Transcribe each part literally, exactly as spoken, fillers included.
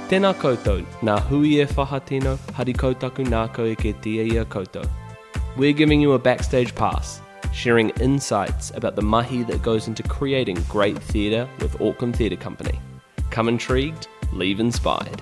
Tēnā koutou, nā hui e whahatino, hari koutaku nā koe ke tia ia koutou. We're giving you a backstage pass, sharing insights about the mahi that goes into creating great theatre with Auckland Theatre Company. Come intrigued, leave inspired.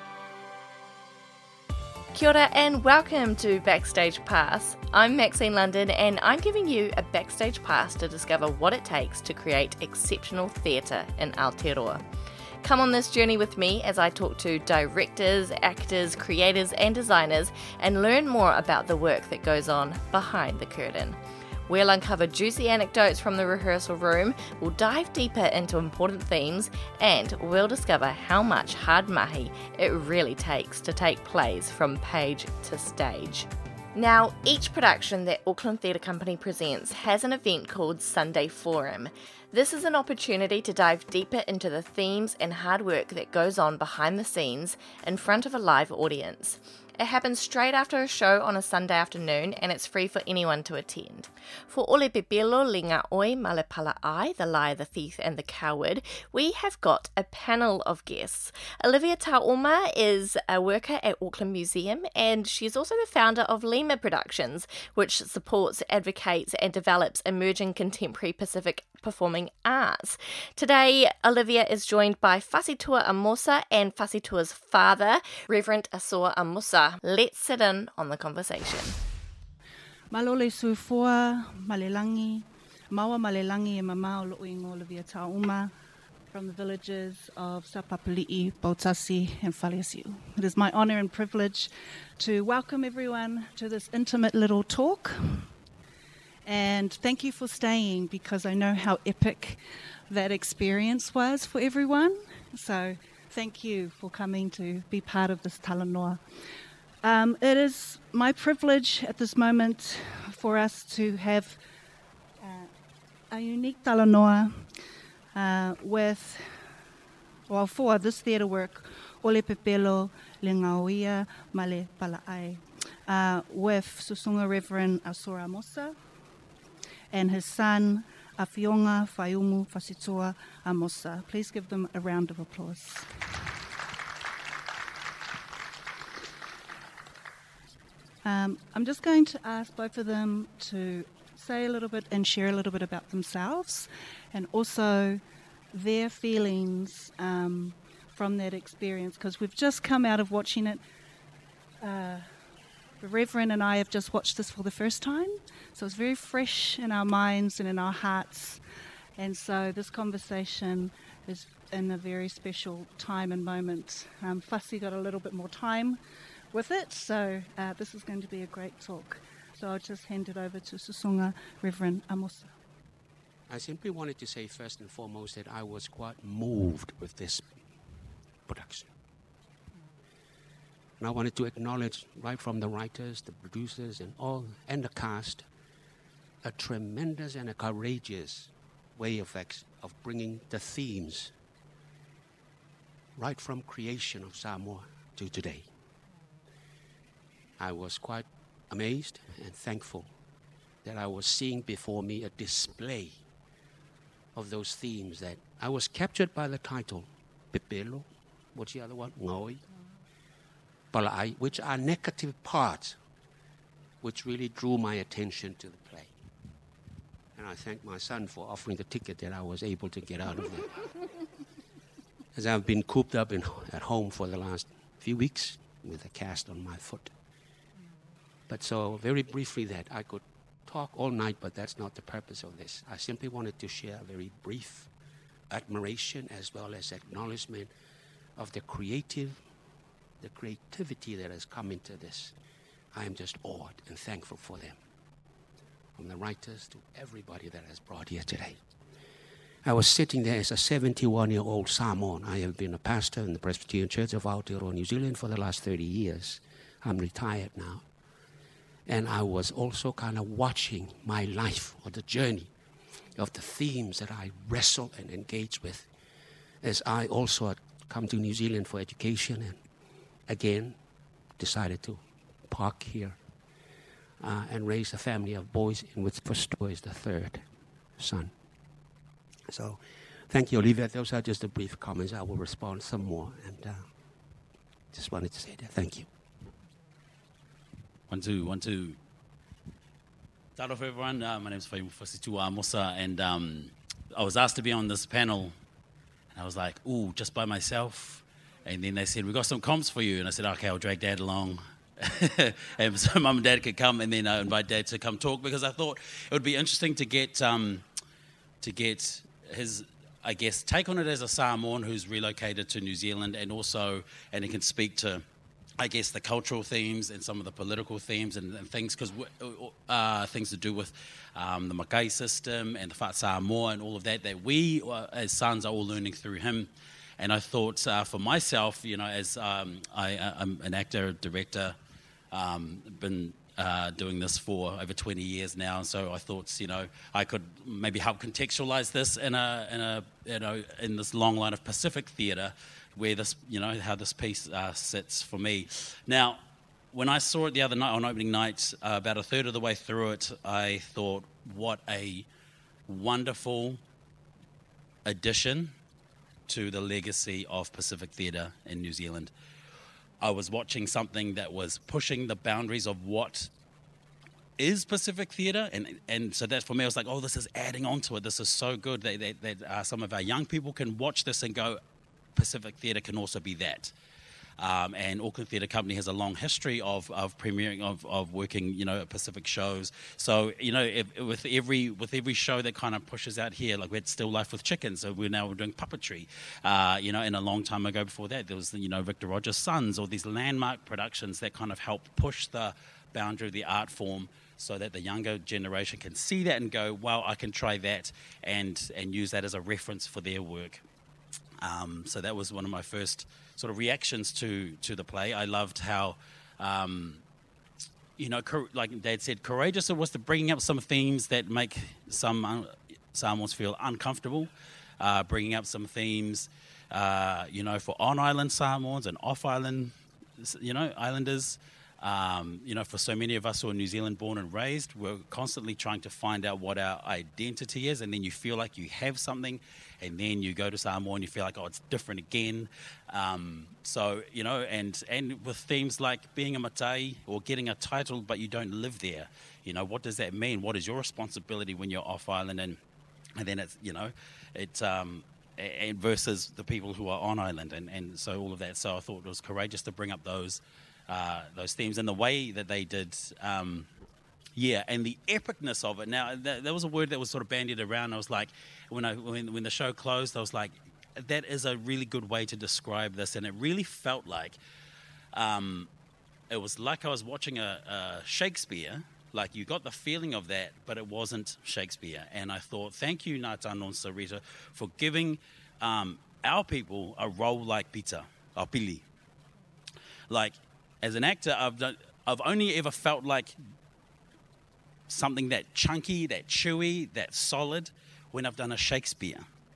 Kia ora and welcome to Backstage Pass. I'm Maxine London and I'm giving you a backstage pass to discover what it takes to create exceptional theatre in Aotearoa. Come on this journey with me as I talk to directors, actors, creators and designers and learn more about the work that goes on behind the curtain. We'll uncover juicy anecdotes from the rehearsal room, we'll dive deeper into important themes, and we'll discover how much hard mahi it really takes to take plays from page to stage. Now, each production that Auckland Theatre Company presents has an event called Sunday Forum. This is an opportunity to dive deeper into the themes and hard work that goes on behind the scenes in front of a live audience. It happens straight after a show on a Sunday afternoon and it's free for anyone to attend. For Ole Pepelo, Linga Oi, Male Pala Ai, The Liar, the Thief and the Coward, we have got a panel of guests. Olivia Taoma is a worker at Auckland Museum and she's also the founder of Lima Productions, which supports, advocates and develops emerging contemporary Pacific performing arts. Today, Olivia is joined by Fasitua Amosa and Fasitua's father, Reverend Asoa Amosa. Let's sit in on the conversation. Malole Sufoa, Malelangi, Maua Malelangi e Mamao Lo'oingo Olivia Tauma from the villages of Sapapali'i, Bautasi and Faliasiu. It is my honour and privilege to welcome everyone to this intimate little talk. And thank you for staying because I know how epic that experience was for everyone. So thank you for coming to be part of this talanoa. Um, it is my privilege at this moment for us to have uh, a unique talanoa uh, with, well, for this theatre work, Ole Pepelo, Lingaoia, Male Pala'ai, uh, with Susunga Reverend Asoa Amosa, and his son, Awhionga Whaiumu Fasitua Amosa. Please give them a round of applause. Um, I'm just going to ask both of them to say a little bit and share a little bit about themselves and also their feelings um, from that experience, because we've just come out of watching it. Uh, The Reverend and I have just watched this for the first time, so it's very fresh in our minds and in our hearts. And so this conversation is in a very special time and moment. Um, Fussy got a little bit more time with it, so uh, this is going to be a great talk. So I'll just hand it over to Susunga Reverend Amosa. I simply wanted to say first and foremost that I was quite moved with this production. And I wanted to acknowledge, right from the writers, the producers, and all, and the cast, a tremendous and a courageous way of ex- of bringing the themes right from creation of Samoa to today. I was quite amazed and thankful that I was seeing before me a display of those themes that I was captured by the title, Pepelo, what's the other one? Ngoi. Pala'ai, which are negative parts, which really drew my attention to the play. And I thank my son for offering the ticket that I was able to get out of there. As I've been cooped up in, at home for the last few weeks with a cast on my foot. But so very briefly that I could talk all night, but that's not the purpose of this. I simply wanted to share a very brief admiration as well as acknowledgement of the creative the creativity that has come into this. I am just awed and thankful for them. From the writers to everybody that has brought here today. I was sitting there as a seventy-one-year-old Samoan. I have been a pastor in the Presbyterian Church of Aotearoa, New Zealand for the last thirty years. I'm retired now. And I was also kind of watching my life or the journey of the themes that I wrestle and engage with as I also had come to New Zealand for education and again, decided to park here uh, and raise a family of boys, in which Fasitua is the third son. So, thank you, Olivia. Those are just the brief comments. I will respond some more. And uh, Just wanted to say that. Thank you. One, two, one, two. Start off, everyone. Uh, my name is Faimufasitua Mosa, and um, I was asked to be on this panel. And I was like, ooh, just by myself. And then they said, we got some comps for you. And I said, okay, I'll drag Dad along. And so Mum and Dad could come, and then I invite Dad to come talk, because I thought it would be interesting to get um, to get his, I guess, take on it as a Samoan who's relocated to New Zealand, and also, and he can speak to, I guess, the cultural themes and some of the political themes and, and things, because uh, things to do with um, the Makai system and the Wha Samoa and all of that, that we uh, as sons are all learning through him. And I thought uh, for myself, you know, as um, I, I'm an actor, director, um, been uh, doing this for over twenty years now, and so I thought, you know, I could maybe help contextualize this in a, in a, you know, in this long line of Pacific theatre, where this, you know, how this piece uh, sits for me. Now, when I saw it the other night, on opening night, uh, about a third of the way through it, I thought, what a wonderful addition to the legacy of Pacific theatre in New Zealand. I was watching something that was pushing the boundaries of what is Pacific theatre, and and so that for me, I was like, oh, this is adding on to it. This is so good that, that, that uh, some of our young people can watch this and go, Pacific theatre can also be that. Um, and Auckland Theatre Company has a long history of, of premiering, of, of working, you know, at Pacific shows. So, you know, if, with every with every show that kind of pushes out here, like we had Still Life with Chickens, so we're now we're doing puppetry. Uh, you know, and a long time ago before that, there was, you know, Victor Rogers' Sons, or these landmark productions that kind of help push the boundary of the art form, so that the younger generation can see that and go, wow, I can try that, and and use that as a reference for their work. Um, so that was one of my first sort of reactions to, to the play. I loved how, um, you know, cor- like Dad said, courageous it was to bringing up some themes that make some uh, Samoans feel uncomfortable, uh, bringing up some themes, uh, you know, for on-island Samoans and off-island, you know, islanders. Um, you know, for so many of us who are New Zealand born and raised, we're constantly trying to find out what our identity is, and then you feel like you have something, and then you go to Samoa and you feel like, oh, it's different again. Um, so, you know, and, and with themes like being a matai or getting a title but you don't live there, you know, what does that mean? What is your responsibility when you're off-island? And, and then it's, you know, it's... Um, and versus the people who are on island, and, and so all of that. So I thought it was courageous to bring up those uh, those themes, and the way that they did, um, yeah, and the epicness of it. Now, that, that was a word that was sort of bandied around. I was like, when I when, when the show closed, I was like, that is a really good way to describe this, and it really felt like um, it was like I was watching a, a Shakespeare. Like, you got the feeling of that, but it wasn't Shakespeare. And I thought, thank you, Ngā Tānon Sarita, for giving um, our people a role like Pita, or Pili. Like, as an actor, I've done, I've only ever felt like something that chunky, that chewy, that solid when I've done a Shakespeare.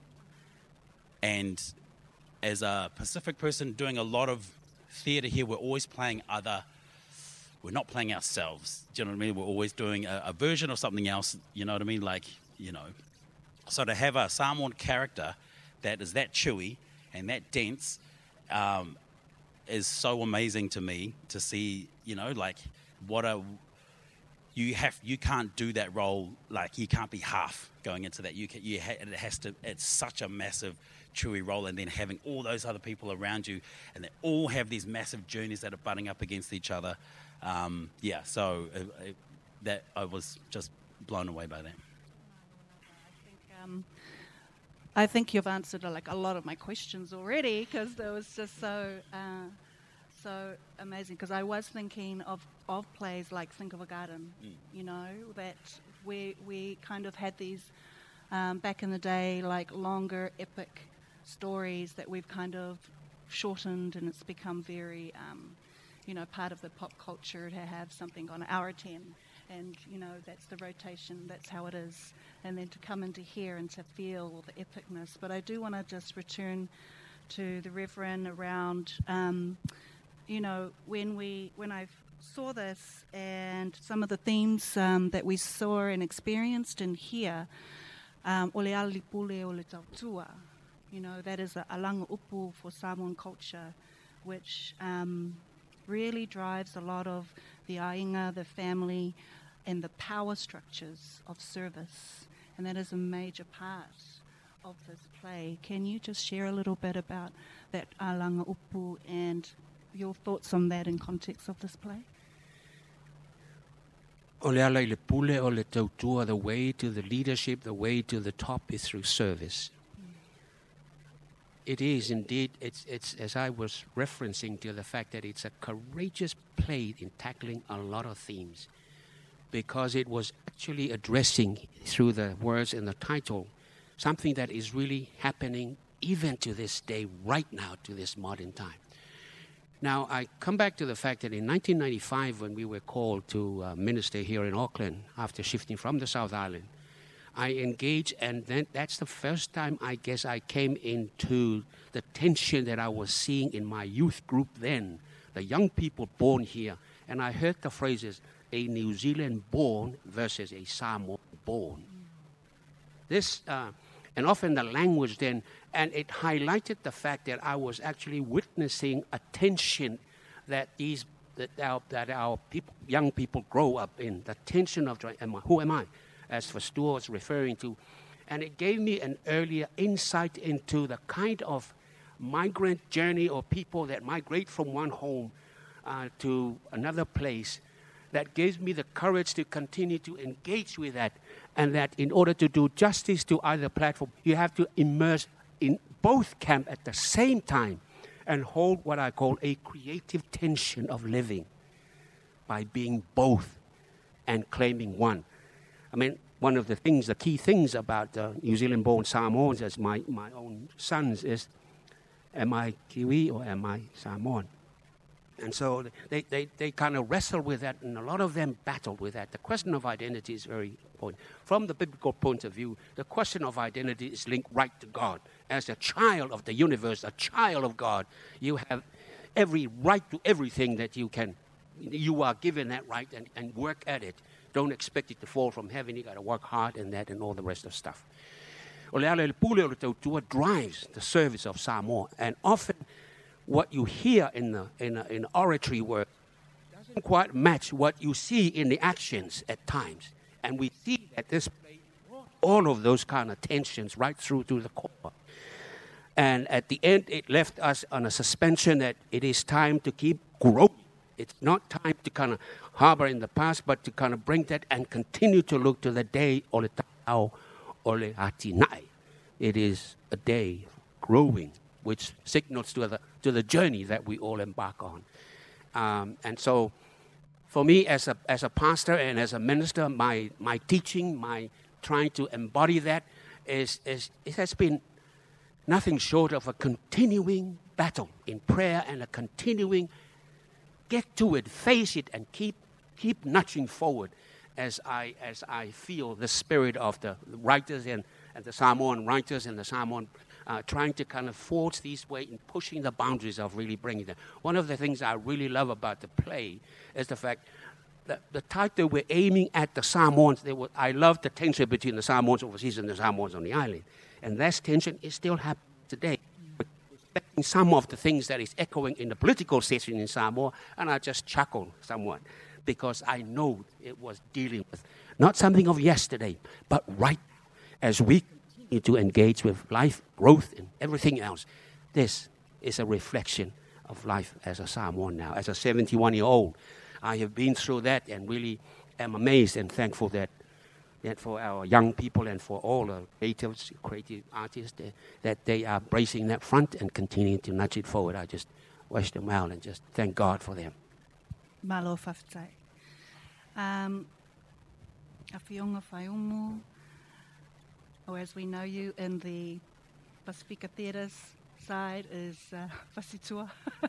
And as a Pacific person doing a lot of theatre here, we're always playing other... We're not playing ourselves. Do you know what I mean? We're always doing a, a version of something else. You know what I mean? Like, you know. So to have a Samoan character that is that chewy and that dense um, is so amazing to me to see, you know, like what a... You have, you can't do that role, like you can't be half going into that. You can, you ha, it has to, it's such a massive chewy role, and then having all those other people around you, and they all have these massive journeys that are butting up against each other. Um, yeah, so uh, uh, that I was just blown away by that. I think, um, I think you've answered uh, like a lot of my questions already, because it was just so uh, so amazing. Because I was thinking of, of plays like Think of a Garden, mm. you know, that we we kind of had these um, back in the day, like longer epic stories that we've kind of shortened, and it's become very. Um, you know, part of the pop culture to have something on hour ten, and, you know, that's the rotation, that's how it is, and then to come into here and to feel the epicness. But I do want to just return to the Reverend around, um, you know, when we, when I saw this and some of the themes um, that we saw and experienced in here, um, o le alipule o le tautua, you know, that is a, a langa upu for Samoan culture. which um, really drives a lot of the ainga, the family, and the power structures of service. And that is a major part of this play. Can you just share a little bit about that alanga upu and your thoughts on that in context of this play? O le ala I le pule o le tautua, the way to the leadership, the way to the top is through service. Mm. It is indeed, it's, it's as I was referencing to the fact that it's a courageous play in tackling a lot of themes, because it was actually addressing, through the words in the title, something that is really happening even to this day, right now, to this modern time. Now, I come back to the fact that in nineteen ninety-five, when we were called to uh, minister here in Auckland, after shifting from the South Island, I engaged, and then that's the first time, I guess, I came into the tension that I was seeing in my youth group then, the young people born here. And I heard the phrases, a New Zealand born versus a Samoan born. This, uh, and often the language then, and it highlighted the fact that I was actually witnessing a tension that these, that our, that our people, young people grow up in, the tension of, am I, who am I, as Fastua was referring to. And it gave me an earlier insight into the kind of migrant journey, or people that migrate from one home uh, to another place, that gives me the courage to continue to engage with that. And that in order to do justice to either platform, you have to immerse in both camps at the same time and hold what I call a creative tension of living by being both and claiming one. I mean, one of the things, the key things about uh, New Zealand-born Samoans as my, my own sons is, am I Kiwi or am I Samoan? And so they, they, they kind of wrestle with that, and a lot of them battle with that. The question of identity is very important. From the biblical point of view, the question of identity is linked right to God. As a child of the universe, a child of God, you have every right to everything that you can. You are given that right, and, and work at it. Don't expect it to fall from heaven. You got to work hard in that and all the rest of stuff. O le ala le pule o le tautua drives the service of Samoa, and often what you hear in the in a, in oratory work doesn't quite match what you see in the actions at times. And we see that this play brought all of those kind of tensions right through to the core. And at the end, it left us on a suspension that it is time to keep growing. It's not time to kind of harbor in the past, but to kind of bring that and continue to look to the day o le ta'au o le atinai. It is a day growing, which signals to the to the journey that we all embark on. Um, and so, for me, as a as a pastor and as a minister, my my teaching, my trying to embody that, is is it has been nothing short of a continuing battle in prayer and a continuing get to it, face it, and keep keep nudging forward. As I as I feel the spirit of the writers and, and the Samoan writers and the Samoan Uh, trying to kind of forge these way and pushing the boundaries of really bringing them. One of the things I really love about the play is the fact that the title we're aiming at the Samoans. They were, I love the tension between the Samoans overseas and the Samoans on the island. And that tension is still happening today. But respecting some of the things that is echoing in the political session in Samoa, and I just chuckle somewhat because I know it was dealing with not something of yesterday, but right now, as we to engage with life, growth, and everything else. This is a reflection of life as a Samoan now. As a seventy-one-year-old, I have been through that and really am amazed and thankful that, that for our young people and for all the creative, creative artists, uh, that they are bracing that front and continuing to nudge it forward. I just wish them well and just thank God for them. Malo whawhitai. Um, a whionga whaiumu, or as we know you in the Pasifika Theatres side, is uh, Fasitua.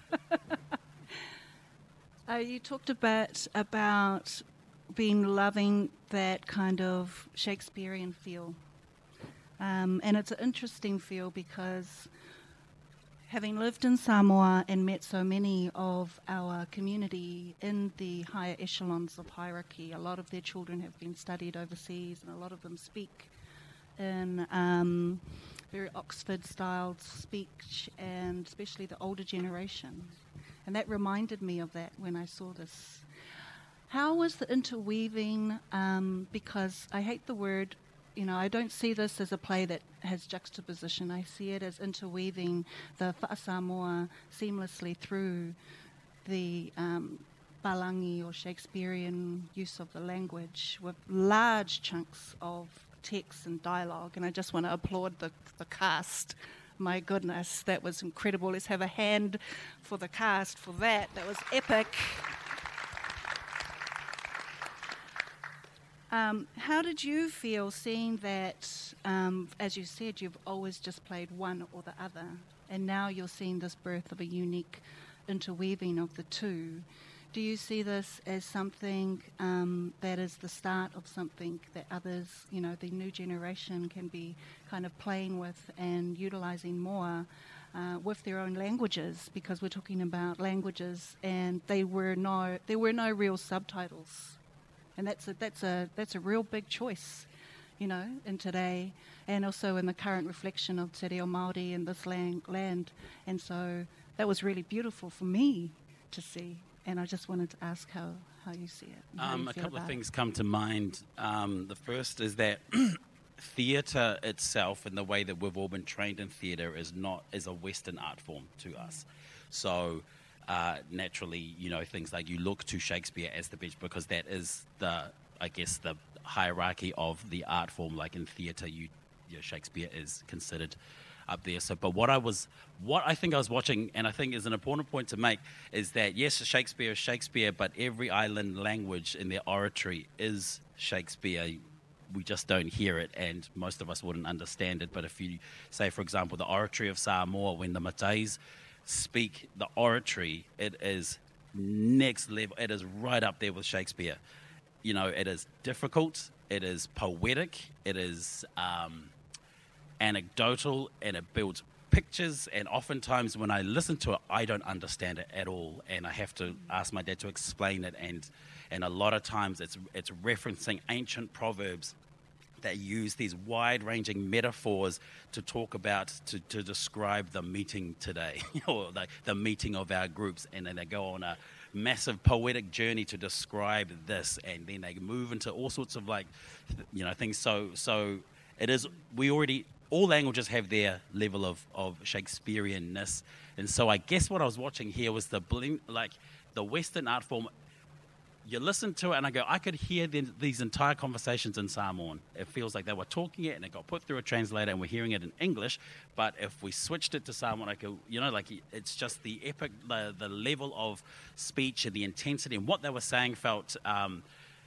uh, you talked a bit about being loving that kind of Shakespearean feel. Um, and it's an interesting feel because having lived in Samoa and met so many of our community in the higher echelons of hierarchy, a lot of their children have been studied overseas and a lot of them speak in um, very Oxford-styled speech, and especially the older generation. And that reminded me of that when I saw this. How was the interweaving, um, because I hate the word, you know, I don't see this as a play that has juxtaposition. I see it as interweaving the Whaasamoa seamlessly through the um, Palangi or Shakespearean use of the language with large chunks of text and dialogue. And I just want to applaud the, the cast. My goodness, that was incredible. Let's have a hand for the cast for that. That was epic. Um, how did you feel seeing that, um, as you said, you've always just played one or the other, and now you're seeing this birth of a unique interweaving of the two? Do you see this as something um, that is the start of something that others, you know, the new generation can be kind of playing with and utilising more uh, with their own languages? Because we're talking about languages, and they were no, there were no real subtitles, and that's a that's a that's a real big choice, you know, in today, and also in the current reflection of Te Reo Māori in this lang- land, and so that was really beautiful for me to see. And I just wanted to ask how, how you see it. and how Um, you a feel couple of about things come to mind. Um, the first is that theatre itself, and the way that we've all been trained in theatre, is not is a Western art form to us. So uh, naturally, you know, things like you look to Shakespeare as the bench because that is the, I guess, the hierarchy of the art form. Like in theatre, you, you know, Shakespeare is considered up there. So, but what I was, what I think I was watching, and I think is an important point to make, is that yes, Shakespeare is Shakespeare, but every island language in their oratory is Shakespeare. We just don't hear it, and most of us wouldn't understand it. But if you say, for example, the oratory of Samoa, when the Matais speak the oratory, it is next level. It is right up there with Shakespeare. You know, it is difficult. It is poetic. It is um, anecdotal, and it builds pictures, and oftentimes when I listen to it I don't understand it at all, and I have to ask my dad to explain it, and and a lot of times it's it's referencing ancient proverbs that use these wide-ranging metaphors to talk about, to, to describe the meeting today, or the, the meeting of our groups, and then they go on a massive poetic journey to describe this, and then they move into all sorts of, like, you know, things. So so it is, we already, all languages have their level of, of Shakespeareanness. And so I guess what I was watching here was the blend, like the Western art form. You listen to it and I go, I could hear the, these entire conversations in Samoan. It feels like they were talking it and it got put through a translator and we're hearing it in English. But if we switched it to Samoan, I go, you know, like it's just the epic, the, the level of speech and the intensity, and what they were saying felt um,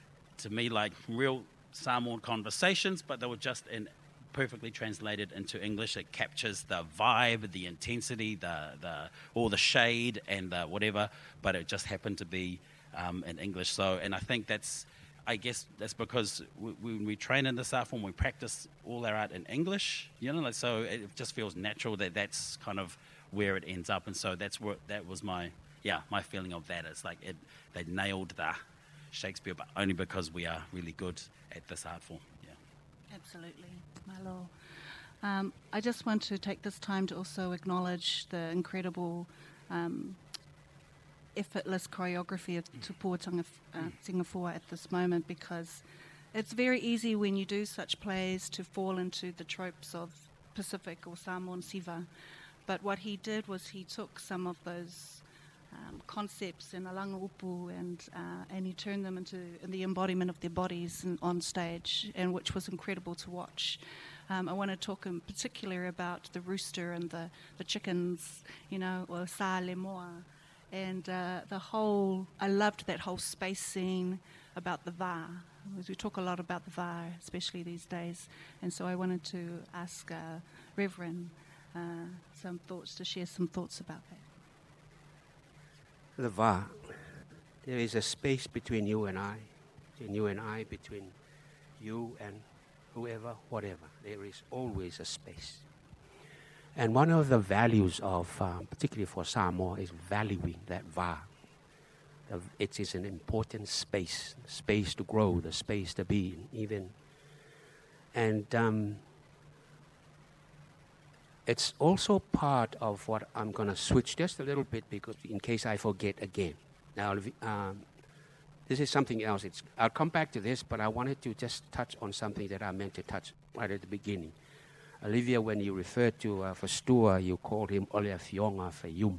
to me like real Samoan conversations, but they were just in perfectly translated into English. It captures the vibe, the intensity, the the all the shade and the whatever, but it just happened to be um, in English. So, and I think that's, I guess that's because we, when we train in this art form, we practice all our art in English, you know, like, so it just feels natural that that's kind of where it ends up. And so that's what, that was my, yeah, my feeling of that. It's like it, they nailed the Shakespeare, but only because we are really good at this art form. Yeah. Absolutely, Malo. Um, I just want to take this time to also acknowledge the incredible um, effortless choreography of Te Pōtanga uh, Singapore at this moment, because it's very easy when you do such plays to fall into the tropes of Pacific or Samoan Siva. But what he did was he took some of those Um, concepts in Alanga Upu and uh, and he turned them into in the embodiment of their bodies in, on stage, and which was incredible to watch. Um, I want to talk in particular about the rooster and the, the chickens, you know, or Sa Le Moa, and uh, the whole, I loved that whole space scene about the va. We talk a lot about the va, especially these days, and so I wanted to ask uh, Reverend uh, some thoughts, to share some thoughts about that. The va, there is a space between you and I, between you and I, between you and whoever, whatever. There is always a space. And one of the values of, um, particularly for Samoa, is valuing that va. The, it is an important space, the space to grow, the space to be, even. And um, it's also part of what I'm going to switch just a little bit because in case I forget again. Now, um, this is something else. It's, I'll come back to this, but I wanted to just touch on something that I meant to touch right at the beginning. Olivia, when you referred to uh, Fastua, you called him Ole Fionga Fayum.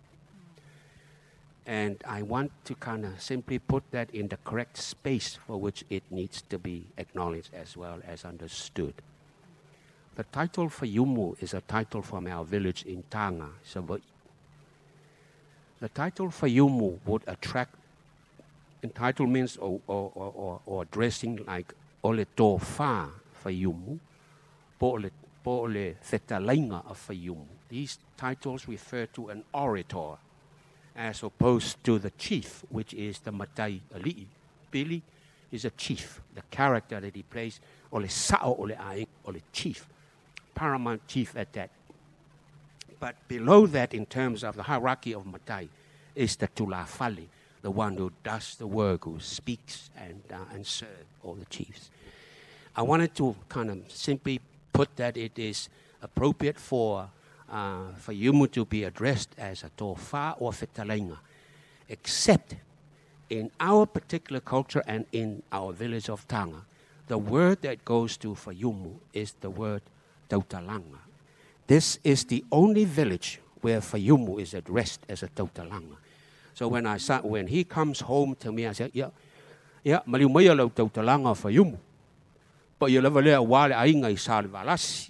And I want to kind of simply put that in the correct space for which it needs to be acknowledged as well as understood. The title Fayumu is a title from our village in Tanga, Savoy. The title Fayumu would attract entitlements or, or, or, or, or dressing like Ole To Fa Fayumu, Po Ole Po Ole Thetalenga of Fayumu. These titles refer to an orator, as opposed to the chief, which is the Matai Ali'i. Billy is a chief, the character that he plays, Ole Sao Ole Aing, Ole chief, paramount chief at that. But below that, in terms of the hierarchy of Matai, is the Tulafali, the one who does the work, who speaks and, uh, and serves all the chiefs. I wanted to kind of simply put that it is appropriate for Uh, for Yumu to be addressed as a tofa or fetalenga, except in our particular culture and in our village of Tanga, the word that goes to Fayumu is the word tautalanga. This is the only village where Fayumu is addressed as a tautalanga. So when I sa- when he comes home to me, I say, yeah, yeah, maliumaya lau tautalanga Fayumu, but you never let a wale ainga isal valasi.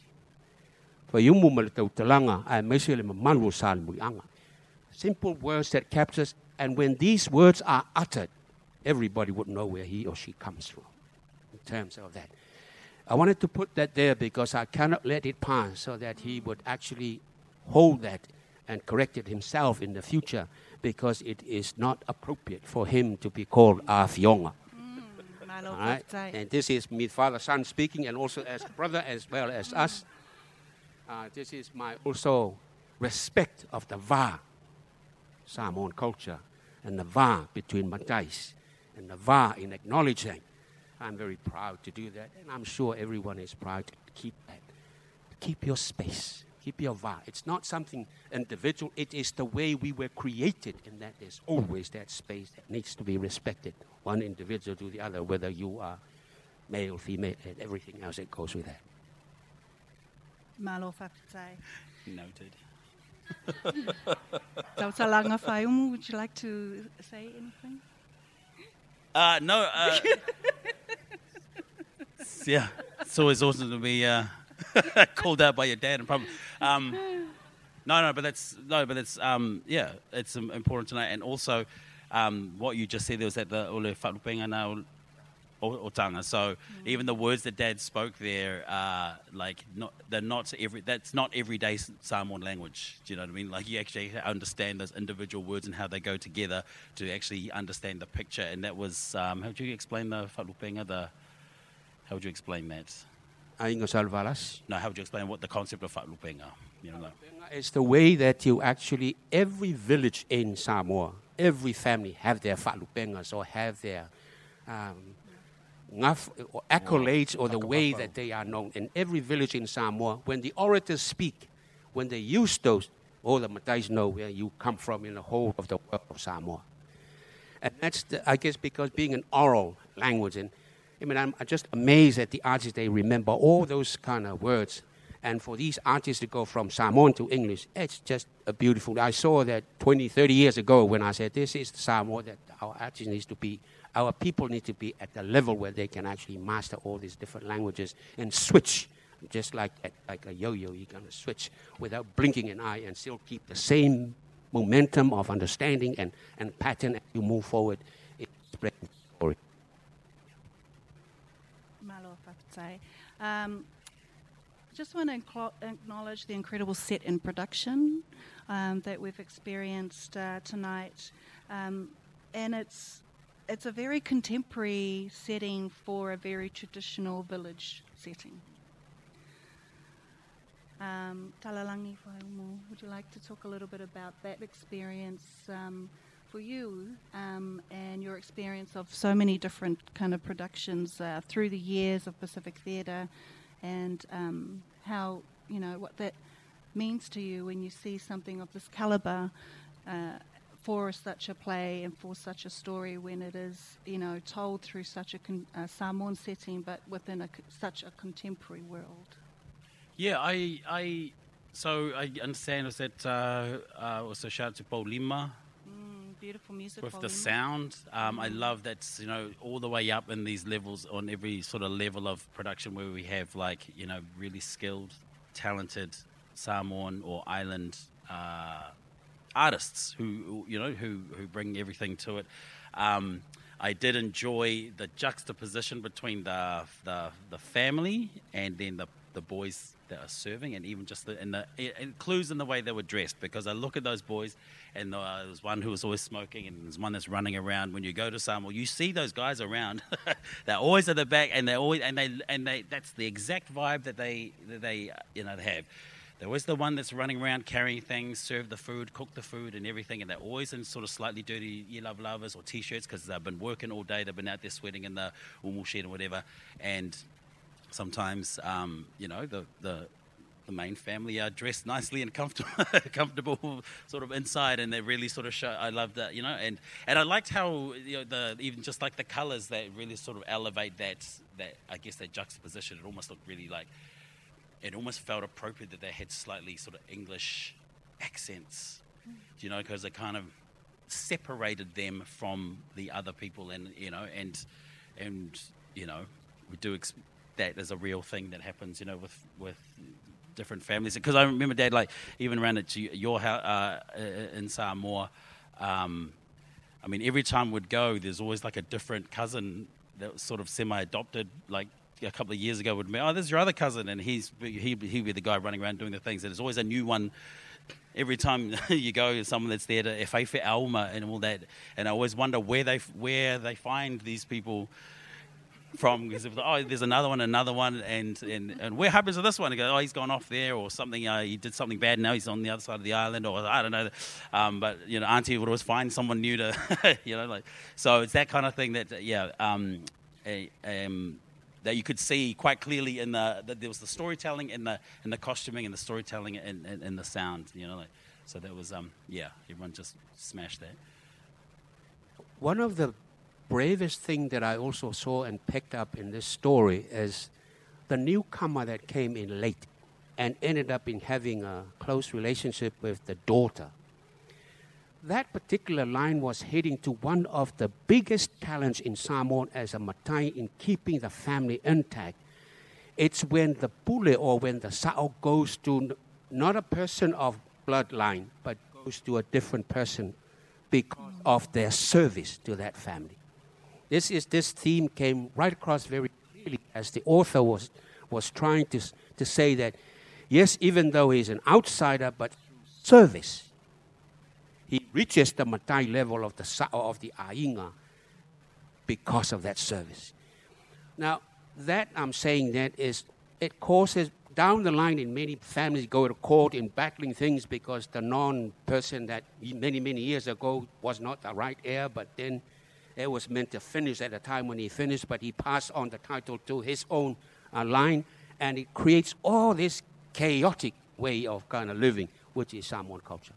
Simple words that captures, and when these words are uttered, everybody would know where he or she comes from in terms of that. I wanted to put that there because I cannot let it pass so that he would actually hold that and correct it himself in the future because it is not appropriate for him to be called Afionga. Mm, All right? And this is me, father, son speaking, and also as brother as well as mm. us. Uh, this is my also respect of the Va Samoan culture and the Va between Matais and the Va in acknowledging. I'm very proud to do that, and I'm sure everyone is proud to keep that. Keep your space. Keep your Va. It's not something individual. It is the way we were created in that there's always that space that needs to be respected. One individual to the other, whether you are male, female, and everything else that goes with that. Malo whakatai. Noted. Tautalanga Fayumu, would you like to say anything? Uh, no. Uh, yeah, it's always awesome to be uh, called out by your dad. And probably, um, no, no, but that's no, but that's um, yeah, it's um, important to know. And also, um, what you just said there was that the ole whalupenga na o tanga. So mm. even the words that Dad spoke there, uh, like not they're not every. That's not everyday Samoan language. Do you know what I mean? Like you actually understand those individual words and how they go together to actually understand the picture. And that was um, how would you explain the whalupenga? The how would you explain that? Ainga salvalas. No, how would you explain what the concept of whalupenga? You know, it's the way that you actually every village in Samoa, every family have their whalupengas or have their. Um, or accolades or the way that they are known. In every village in Samoa, when the orators speak, when they use those, all the Matais know where you come from in the whole of the world of Samoa. And that's, the, I guess, because being an oral language, and I mean, I'm, I'm just amazed at the artists, they remember all those kind of words. And for these artists to go from Samoan to English, it's just a beautiful. I saw that twenty, thirty years ago when I said, this is the Samoa that our artists needs to be, our people need to be at the level where they can actually master all these different languages and switch, just like that, like a yo-yo, you're going to switch without blinking an eye and still keep the same momentum of understanding and, and pattern as you move forward. It's spreading the story. Malo whakatai. Um, just want to acknowledge the incredible set in production um, that we've experienced uh, tonight. Um, and it's it's a very contemporary setting for a very traditional village setting. Um, Talalangi Whaiumu, would you like to talk a little bit about that experience um, for you um, and your experience of so many different kind of productions uh, through the years of Pacific Theatre, and um, how, you know, what that means to you when you see something of this caliber uh, for such a play and for such a story, when it is, you know, told through such a con- uh, Samoan setting, but within a, such a contemporary world. Yeah, I, I, so I understand was that uh, uh, also shout out to Paul Lima Mm, beautiful music. with the volume. sound. Um, I love that's, you know, all the way up in these levels on every sort of level of production where we have like, you know, really skilled, talented Samoan or island uh, artists who, you know, who, who bring everything to it. Um, I did enjoy the juxtaposition between the the, the family and then the, the boys that are serving, and even just the, and the it includes in the way they were dressed, because I look at those boys and uh, there's one who was always smoking and there's one that's running around. When you go to Samoa, you see those guys around. They're always at the back, and they always and they and they that's the exact vibe that they that they you know they have. They're always the one that's running around carrying things, serve the food, cook the food and everything, and they're always in sort of slightly dirty You Love Lovers or T-shirts because they've been working all day, they've been out there sweating in the umu shed or whatever, and sometimes, um, you know, the, the the main family are dressed nicely and comfortable, comfortable sort of inside, and they really sort of show. I love that, you know, and, and I liked how, you know, the even just like the colours that really sort of elevate that that I guess that juxtaposition. It almost looked really like. It almost felt appropriate that they had slightly sort of English accents, mm. you know, because it kind of separated them from the other people, and you know, and and you know, we do ex- that as a real thing that happens, you know, with with different families. Because I remember, Dad, like even around at your house uh, in Samoa, um, I mean, every time we'd go, there's always like a different cousin that was sort of semi-adopted, like. A couple of years ago would be, oh, this is your other cousin, and he's he he'd be the guy running around doing the things. And there's always a new one every time you go. Someone that's there to Efeife Alma and all that. And I always wonder where they where they find these people from, because oh, there's another one, another one, and and, and where happens to this one? And go, oh, he's gone off there, or something. Uh, he did something bad. Now he's on the other side of the island, or I don't know. Um, but you know, Auntie would always find someone new to, you know, like so. It's that kind of thing that yeah. Um, a, um, that you could see quite clearly in the, that there was the storytelling in the in the costuming and the storytelling and, and, and the sound, you know, like, so that was um yeah, everyone just smashed that. One of the bravest thing that I also saw and picked up in this story is the newcomer that came in late and ended up in having a close relationship with the daughter. That particular line was heading to one of the biggest talents in Samoa as a matai in keeping the family intact. It's when the pule, or when the sao, goes to n- not a person of bloodline, but goes to a different person because of their service to that family. This is this theme came right across very clearly as the author was was trying to to say that, yes, even though he's an outsider, but service. He reaches the matai level of the sao, of the ainga, because of that service. Now, that I'm saying that is, it causes, down the line in many families go to court in battling things because the non-person that many, many years ago was not the right heir, but then it was meant to finish at the time when he finished, but he passed on the title to his own uh, line, and it creates all this chaotic way of kind of living, which is Samoan culture.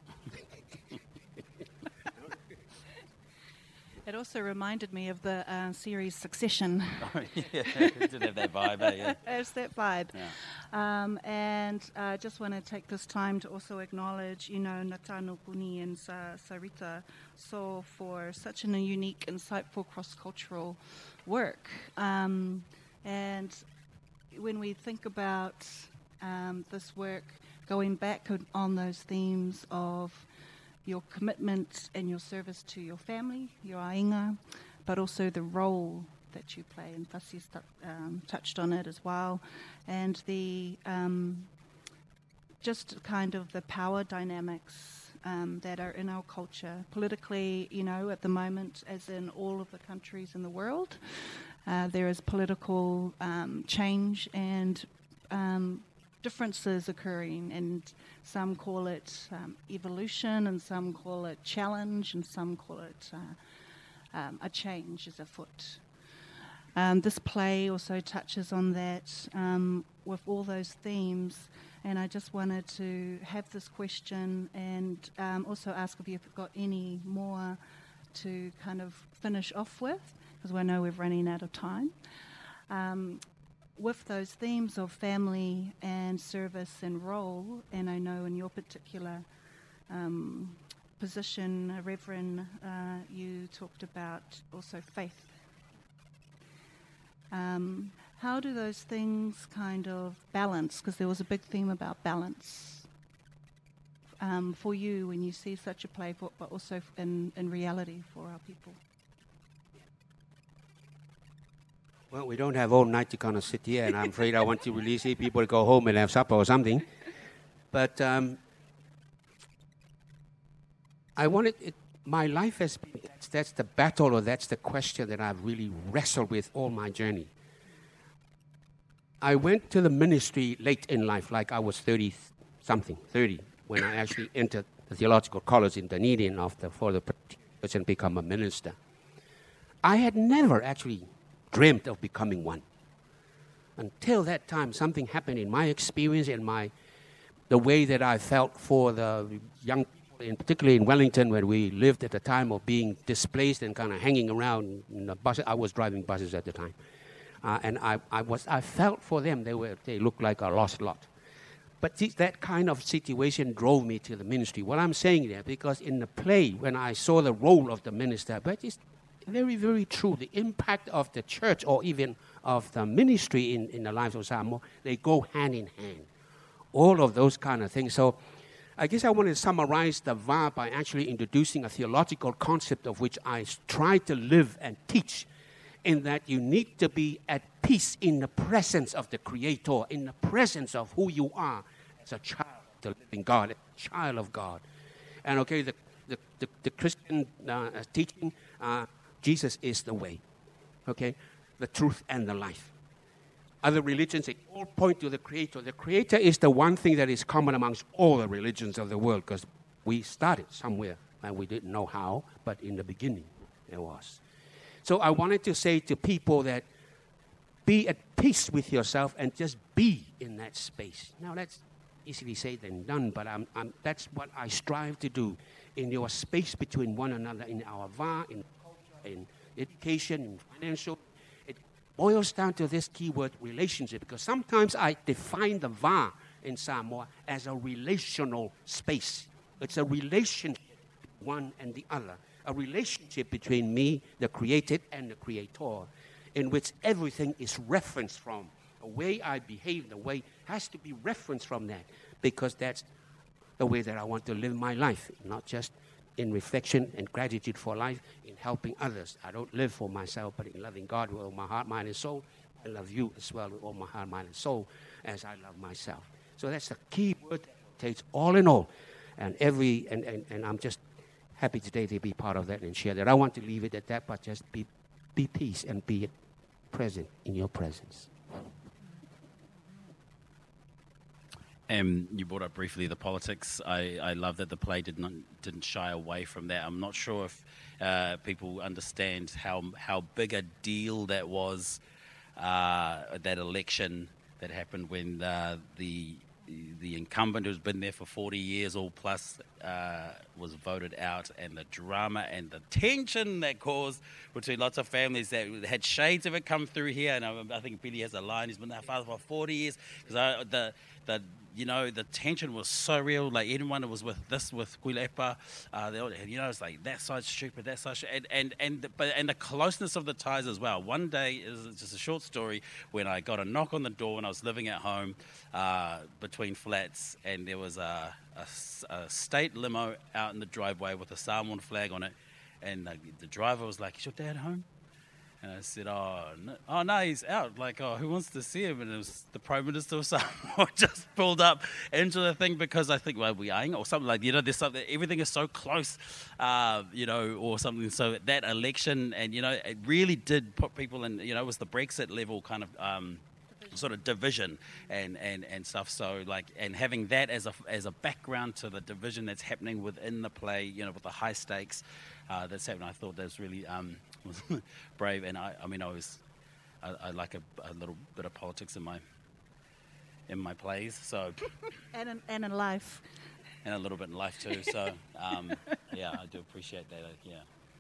It also reminded me of the uh, series Succession. Oh, yeah, it did have that vibe, eh? Yeah. It's that vibe. Yeah. Um, and I uh, just want to take this time to also acknowledge, you know, Natano Puni and Sa- Sarita So for such a unique, insightful cross-cultural work. Um, and when we think about um, this work, going back on those themes of your commitment and your service to your family, your ainga, but also the role that you play, and Fasi's t- um, touched on it as well, and the um, just kind of the power dynamics um, that are in our culture politically, you know, at the moment, as in all of the countries in the world, uh, there is political um, change and um, differences occurring, and some call it um, evolution, and some call it challenge, and some call it uh, um, a change is afoot. Um, this play also touches on that um, with all those themes, And I just wanted to have this question and um, also ask if you've got any more to kind of finish off with, because I know we're running out of time. Um, with those themes of family and service and role, and I know in your particular um, position, uh, Reverend, uh, you talked about also faith. Um, how do those things kind of balance? Because there was a big theme about balance um, for you when you see such a play, but, but also in, in reality for our people. Well, we don't have all night to kind of sit here, and I'm afraid I want to release it. People to go home and have supper or something. But um, I wanted it, my life has been, that's, that's the battle, or that's the question that I've really wrestled with all my journey. I went to the ministry late in life, like I was thirty-something, thirty, when I actually entered the theological college in Dunedin after for the church and become a minister. I had never actually dreamt of becoming one. Until that time, something happened in my experience and my the way that I felt for the young people, in particularly in Wellington, where we lived at the time of being displaced and kind of hanging around in the buses. I was driving buses at the time. Uh, and I, I was, I felt for them. They were, they looked like a lost lot. But th- that kind of situation drove me to the ministry. What I'm saying there, because in the play, when I saw the role of the minister, but it's very, very true. The impact of the church, or even of the ministry in, in the lives of Samoa, they go hand in hand. All of those kind of things. So I guess I want to summarize the V A by actually introducing a theological concept of which I try to live and teach, in that you need to be at peace in the presence of the Creator, in the presence of who you are as a child of the living God, a child of God. And okay, the, the, the, the Christian uh, teaching, uh, Jesus is the way, okay, the truth and the life. Other religions, they all point to the Creator. The Creator is the one thing that is common amongst all the religions of the world, because we started somewhere and we didn't know how, but in the beginning there was. So I wanted to say to people that be at peace with yourself and just be in that space. Now that's easily said than done, but I'm, I'm, that's what I strive to do in your space between one another, in our V A, in culture, in education, in financial. It boils down to this keyword, relationship, because sometimes I define the V A in Samoa as a relational space. It's a relationship, one and the other. A relationship between me, the created, and the Creator, in which everything is referenced from. The way I behave, the way has to be referenced from that, because that's the way that I want to live my life, not just in reflection and gratitude for life, in helping others. I don't live for myself, but in loving God with all my heart, mind, and soul. I love you as well with all my heart, mind, and soul, as I love myself. So that's the key word that takes all in all. And every and, and, and I'm just happy today to be part of that and share that. I want to leave it at that, but just be be peace and be present in your presence. Um, you brought up briefly the politics. I, I love that the play did not, didn't shy away from that. I'm not sure if uh, people understand how how big a deal that was, uh, that election that happened when uh, the the incumbent who's been there for forty years or plus uh, was voted out, and the drama and the tension that caused between lots of families that had shades of it come through here. And I, I think Billy has a line, he's been their father for forty years, because the the you know, the tension was so real. Like, anyone that was with this, with Kuilepa, uh, they all, you know, it's like, that side's stupid, that side's stupid. And, and, and, but, and the closeness of the ties as well. One day, is just a short story, when I got a knock on the door when I was living at home uh, between flats, and there was a, a, a state limo out in the driveway with a Samoan flag on it. And the, the driver was like, "Is your dad home?" And I said, oh no, oh, no, he's out. Like, oh, who wants to see him? And it was the Prime Minister of Samoa just pulled up into the thing, because I think, well, we are, or something like, you know, there's something, everything is so close, uh, you know, or something. So that election, and, you know, it really did put people in, you know, it was the Brexit level kind of um, sort of division and, and, and stuff. So, like, and having that as a, as a background to the division that's happening within the play, you know, with the high stakes uh, that's happening, I thought that was really... Um, was brave. And I, I mean, I was, I, I like a, a little bit of politics in my in my plays, so And in, and in life. and a little bit in life too. So um, yeah, I do appreciate that. Yeah.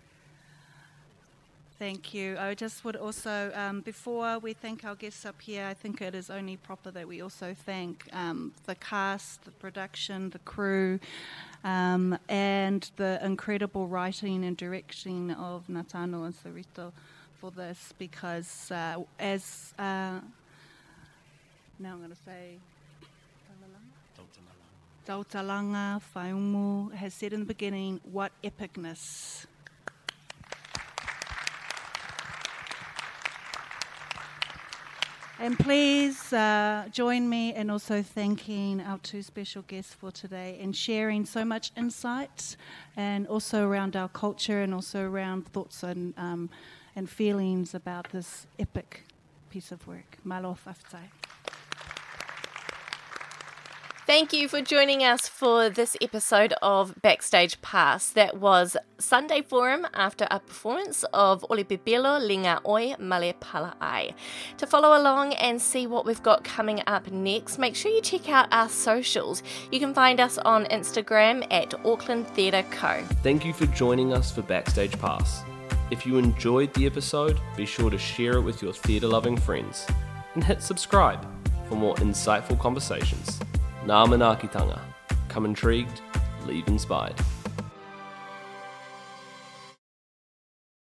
Thank you. I just would also, um, before we thank our guests up here, I think it is only proper that we also thank um, the cast, the production, the crew, um, and the incredible writing and directing of Natano and Sarito for this, because uh, as, uh, now I'm going to say, Tautalanga Whaiumu has said in the beginning, what epicness. And please uh, join me in also thanking our two special guests for today and sharing so much insight and also around our culture and also around thoughts and, um, and feelings about this epic piece of work. Malo whawhaitai. Thank you for joining us for this episode of Backstage Pass. That was Sunday Forum after a performance of Ole Pipelo Linga Oi Male Pala Ai. To follow along and see what we've got coming up next, make sure you check out our socials. You can find us on Instagram at Auckland Theatre Co. Thank you for joining us for Backstage Pass. If you enjoyed the episode, be sure to share it with your theatre-loving friends. And hit subscribe for more insightful conversations. Ngā manaakitanga. Come intrigued, leave inspired.